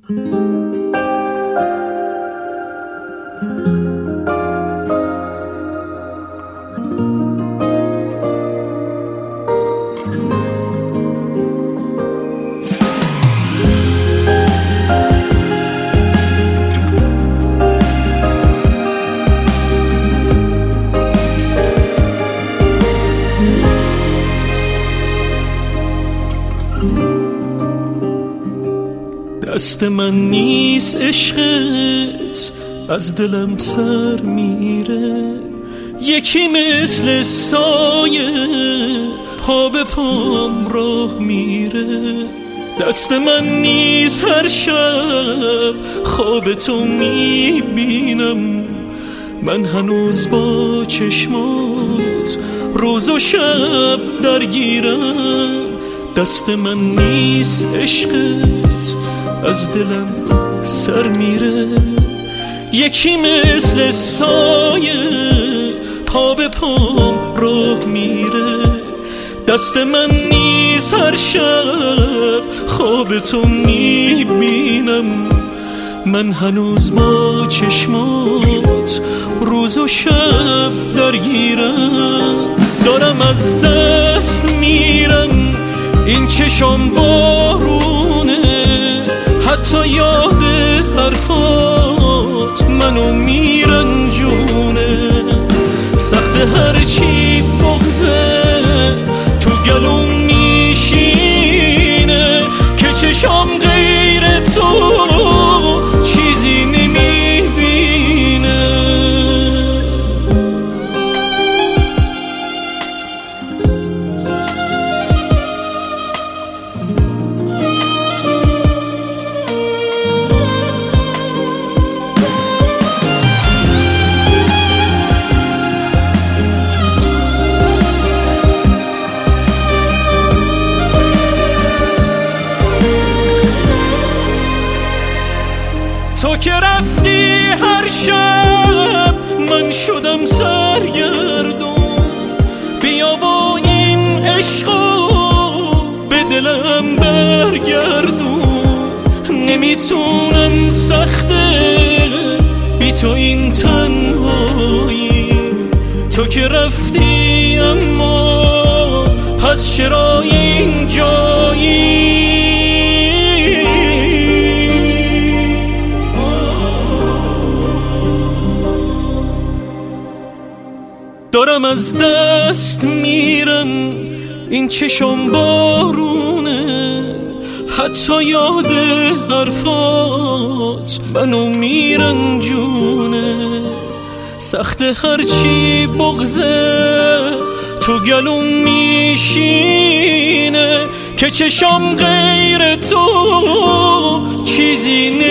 دست من نیست عشقت از دلم سر میره، یکی مثل سایه پا به پام راه میره. دست من نیست هر شب خواب تو میبینم، من هنوز با چشمات روز و شب درگیرم. دست من نیست عشقت از دلم سر میره، یکی مثل سایه پا به پام راه میره. دست من نیست هر شب خواب تو میبینم، من هنوز با چشمات روز و شب درگیرم. دارم از دست میرم این چشم بارونه، حتی یاد حرفات منو میرنجونه. سخت هرچی بغزه تو گلوم میشینه، که چشم غیر تو چیزی نمیبینه. تو که رفتی هر شب من شدم سرگردون، بیا و این عشقو به دلم برگردون. نمیتونم سخته بی تو این تنهایی، تو که رفتی اما پس چرا این جایی؟ دارم از دست میرم این چشم بارونه، حتی یاد حرفات منو میرنجونه. سخت هرچی بغزه تو گلوم میشینه، که چشم غیر تو چیزی